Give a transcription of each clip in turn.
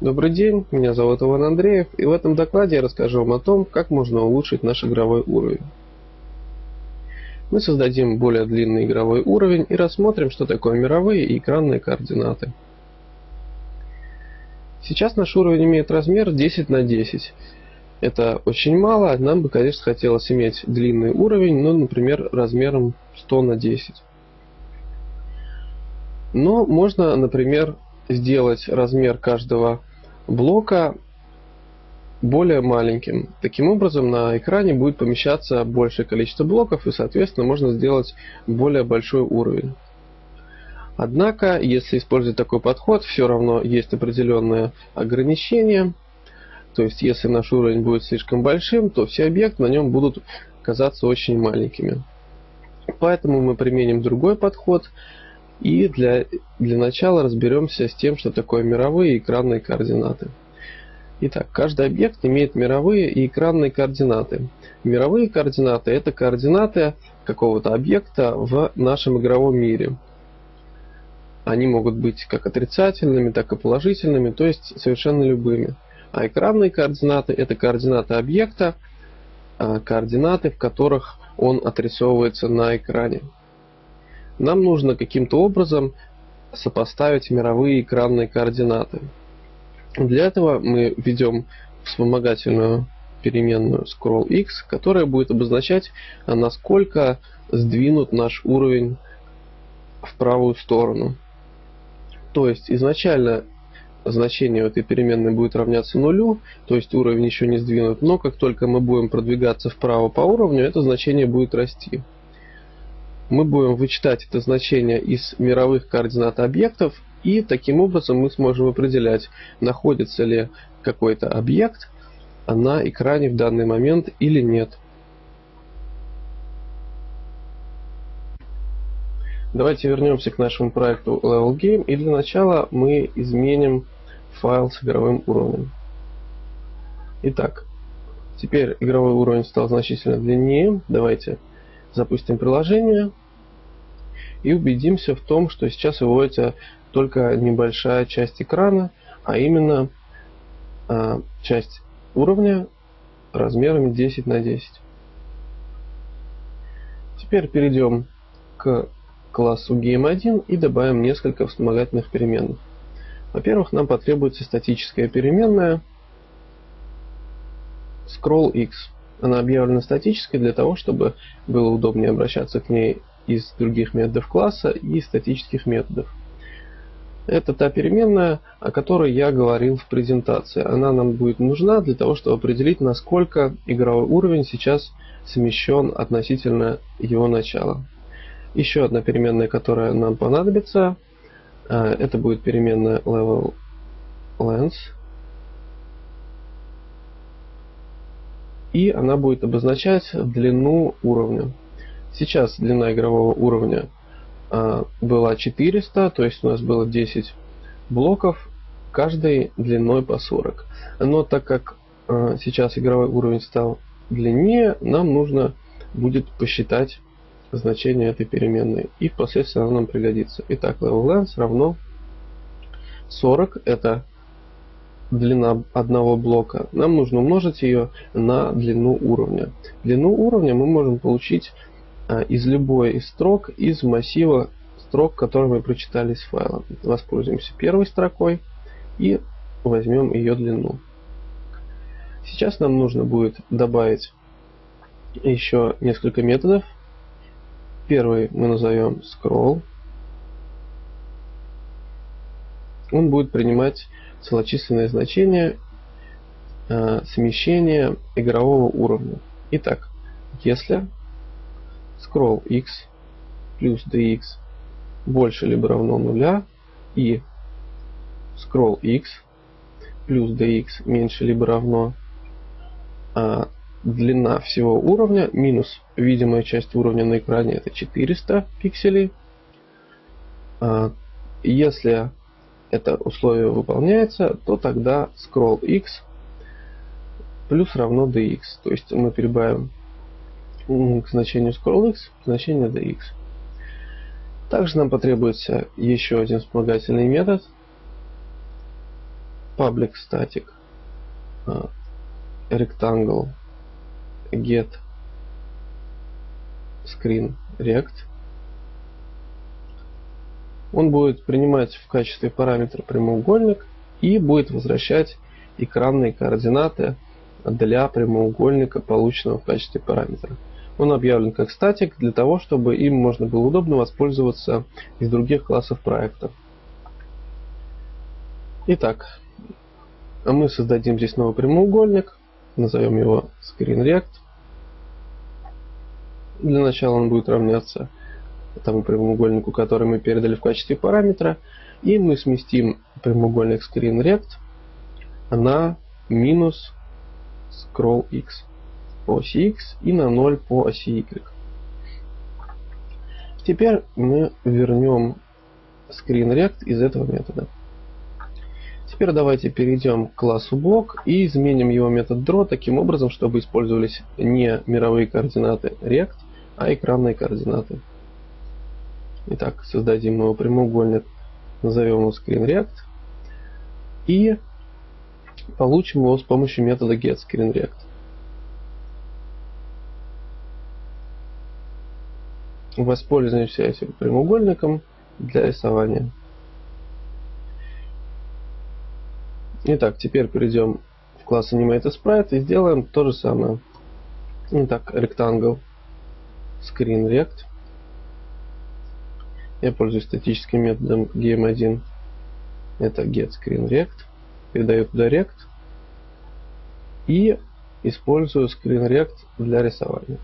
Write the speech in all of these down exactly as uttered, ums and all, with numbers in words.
Добрый день, меня зовут Иван Андреев, и в этом докладе я расскажу вам о том, как можно улучшить наш игровой уровень. Мы создадим более длинный игровой уровень и рассмотрим, что такое мировые и экранные координаты. Сейчас наш уровень имеет размер десять на десять. Это очень мало, нам бы, конечно, хотелось иметь длинный уровень, ну, например, размером сто на десять. Но можно, например, сделать размер каждого блока более маленьким. Таким образом, на экране будет помещаться большее количество блоков, и, соответственно, можно сделать более большой уровень. Однако, если использовать такой подход, все равно есть определенные ограничения. То есть, если наш уровень будет слишком большим, то все объекты на нем будут казаться очень маленькими. Поэтому мы применим другой подход. И для, для начала разберемся с тем, что такое мировые и экранные координаты. Итак, каждый объект имеет мировые и экранные координаты. Мировые координаты – это координаты какого-то объекта в нашем игровом мире. Они могут быть как отрицательными, так и положительными, то есть совершенно любыми. А экранные координаты – это координаты объекта, координаты, в которых он отрисовывается на экране. Нам нужно каким-то образом сопоставить мировые экранные координаты. Для этого мы введем вспомогательную переменную scrollx, которая будет обозначать, насколько сдвинут наш уровень в правую сторону. То есть изначально значение этой переменной будет равняться нулю, то есть уровень еще не сдвинут, но как только мы будем продвигаться вправо по уровню, это значение будет расти. Мы будем вычитать это значение из мировых координат объектов, и таким образом мы сможем определять, находится ли какой-то объект на экране в данный момент или нет. Давайте вернемся к нашему проекту Level Game, и для начала мы изменим файл с игровым уровнем. Итак, теперь игровой уровень стал значительно длиннее. Давайте запустим приложение и убедимся в том, что сейчас выводится только небольшая часть экрана, а именно а, часть уровня размерами десять на десять. Теперь перейдем к классу гейм один и добавим несколько вспомогательных переменных. Во-первых, нам потребуется статическая переменная scrollx. Она объявлена статической для того, чтобы было удобнее обращаться к ней из других методов класса и статических методов. Это та переменная, о которой я говорил в презентации. Она нам будет нужна для того, чтобы определить, насколько игровой уровень сейчас смещен относительно его начала. Еще одна переменная, которая нам понадобится, это будет переменная level length. И она будет обозначать длину уровня. Сейчас длина игрового уровня а, была четыреста, то есть у нас было десять блоков, каждый длиной по сорок. Но так как а, сейчас игровой уровень стал длиннее, нам нужно будет посчитать значение этой переменной. И впоследствии она нам пригодится. Итак, level length равно сорок, это длина одного блока. Нам нужно умножить ее на длину уровня. Длину уровня мы можем получить а, из любой из строк, из массива строк, которые мы прочитали из файла. Воспользуемся первой строкой и возьмем ее длину. Сейчас нам нужно будет добавить еще несколько методов. Первый мы назовем scroll. Он будет принимать целочисленное значение э, смещения игрового уровня. Итак, если scrollx плюс dx больше либо равно нуля и scrollx плюс dx меньше либо равно а, длина всего уровня минус видимая часть уровня на экране, это четыреста пикселей. А, если это условие выполняется, то тогда scrollx плюс равно dx. То есть мы прибавим к значению scrollx значение dx. Также нам потребуется еще один вспомогательный метод. public static uh, rectangle get screen rect. Он будет принимать в качестве параметра прямоугольник и будет возвращать экранные координаты для прямоугольника, полученного в качестве параметра. Он объявлен как статик для того, чтобы им можно было удобно воспользоваться из других классов проекта. Итак, мы создадим здесь новый прямоугольник, назовем его screenRect. Для начала он будет равняться тому прямоугольнику, который мы передали в качестве параметра, и мы сместим прямоугольник screenRect на минус scrollX по оси X и на ноль по оси Y. Теперь мы вернем screenRect из этого метода. Теперь давайте перейдем к классу блок и изменим его метод draw таким образом, чтобы использовались не мировые координаты rect, а экранные координаты. Итак, создадим новый прямоугольник, назовем его screenRect и получим его с помощью метода getScreenRect. Воспользуемся этим прямоугольником для рисования. Итак, теперь перейдем в класс AnimatedSprite и сделаем то же самое. Итак, rectangle screenRect. Я пользуюсь статическим методом гейм один. Это getScreenRect. Передаю туда rect. И использую screenRect для рисования.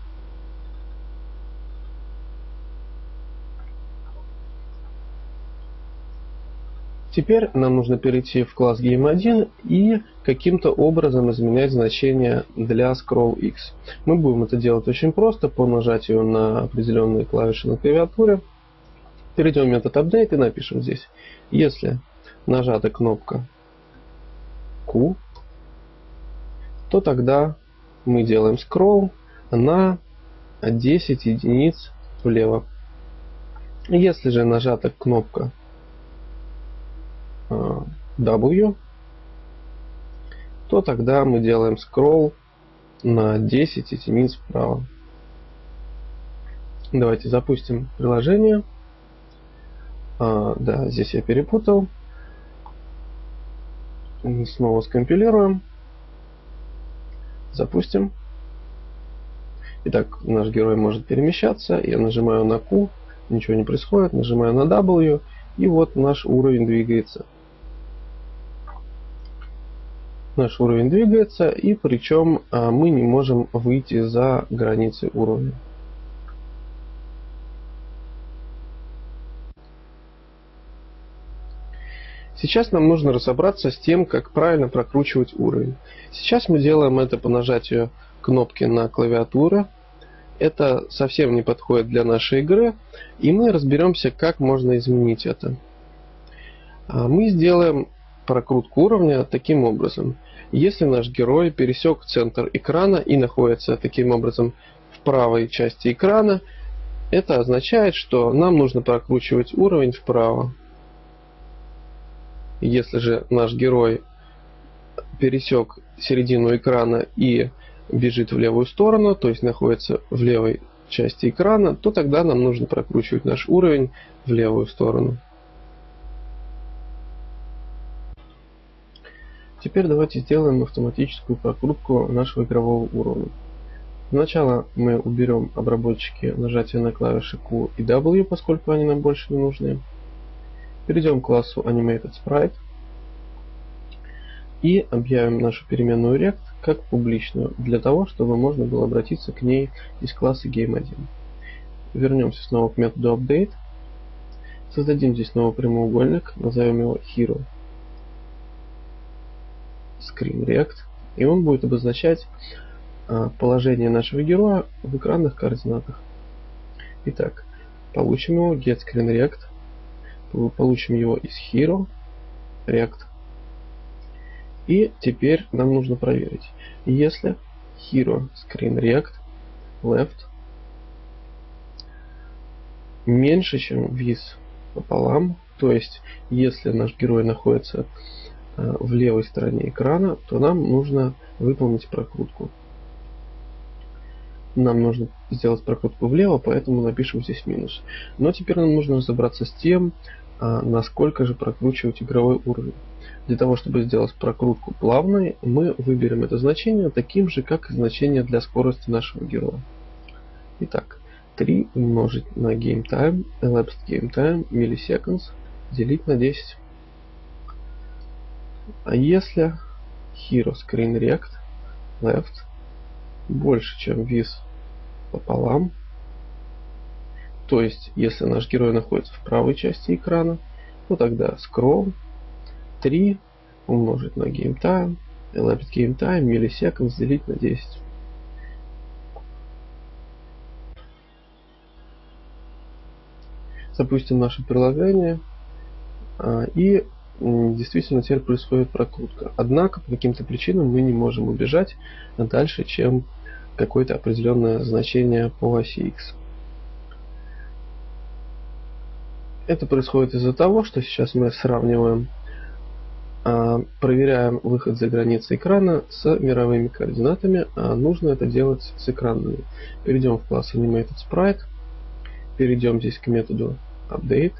Теперь нам нужно перейти в класс гейм один и каким-то образом изменять значение для scrollX. Мы будем это делать очень просто по нажатию на определенные клавиши на клавиатуре. Перейдем в метод update и напишем здесь: если нажата кнопка Q, то тогда мы делаем scroll на десять единиц влево. Если же нажата кнопка W, то тогда мы делаем scroll на десять единиц вправо. Давайте запустим приложение. А, да, здесь я перепутал. Снова скомпилируем. Запустим. Итак, наш герой может перемещаться. Я нажимаю на Q, ничего не происходит. Нажимаю на W, и вот наш уровень двигается. Наш уровень двигается, и причем мы не можем выйти за границы уровня. Сейчас нам нужно разобраться с тем, как правильно прокручивать уровень. Сейчас мы делаем это по нажатию кнопки на клавиатуре. Это совсем не подходит для нашей игры, и мы разберемся, как можно изменить это. Мы сделаем прокрутку уровня таким образом. Если наш герой пересек центр экрана и находится таким образом в правой части экрана, это означает, что нам нужно прокручивать уровень вправо. Если же наш герой пересек середину экрана и бежит в левую сторону, то есть находится в левой части экрана, то тогда нам нужно прокручивать наш уровень в левую сторону. Теперь давайте сделаем автоматическую прокрутку нашего игрового уровня. Сначала мы уберем обработчики нажатия на клавиши Q и W, поскольку они нам больше не нужны. Перейдем к классу AnimatedSprite и объявим нашу переменную rect как публичную, для того, чтобы можно было обратиться к ней из класса гейм один. Вернемся снова к методу update. Создадим здесь новый прямоугольник, назовем его hero screenRect, и он будет обозначать положение нашего героя в экранных координатах. Итак, получим его getScreenRect. Получим его из hero rect. И теперь нам нужно проверить, если hero screenRect left меньше, чем width пополам, то есть если наш герой находится в левой стороне экрана, то нам нужно выполнить прокрутку. Нам нужно сделать прокрутку влево, поэтому напишем здесь минус. Но теперь нам нужно разобраться с тем, насколько же прокручивать игровой уровень. Для того, чтобы сделать прокрутку плавной, мы выберем это значение таким же, как и значение для скорости нашего героя. Итак, три умножить на GameTime, elapsed GameTime, milliseconds, делить на десять. А если hero screen rect left больше, чем with пополам, то есть если наш герой находится в правой части экрана, то тогда scroll три умножить на GameTime, elapsed GameTime, milliseconds, делить на десять. Запустим наше приложение, и действительно теперь происходит прокрутка. Однако по каким-то причинам мы не можем убежать дальше, чем какое-то определенное значение по оси X. Это происходит из-за того, что сейчас мы сравниваем, проверяем выход за границы экрана с мировыми координатами, а нужно это делать с экранными. Перейдем в класс AnimatedSprite, перейдем здесь к методу update.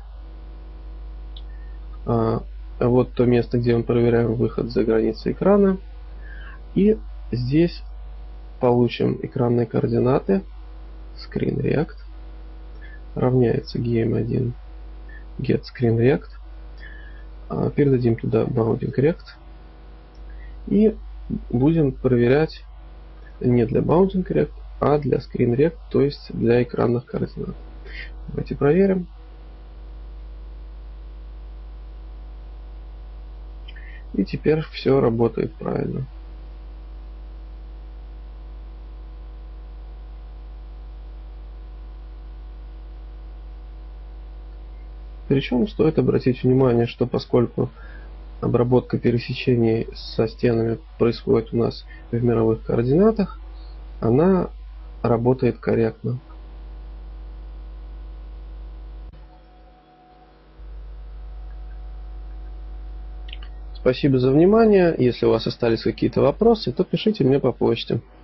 А вот то место, где мы проверяем выход за границы экрана. И здесь получим экранные координаты. ScreenRect равняется game один getScreenRect. Передадим туда BoundingRect. И будем проверять не для BoundingRect, а для ScreenRect, то есть для экранных координат. Давайте проверим. И теперь все работает правильно. Причем стоит обратить внимание, что поскольку обработка пересечений со стенами происходит у нас в мировых координатах, она работает корректно. Спасибо за внимание. Если у вас остались какие-то вопросы, то пишите мне по почте.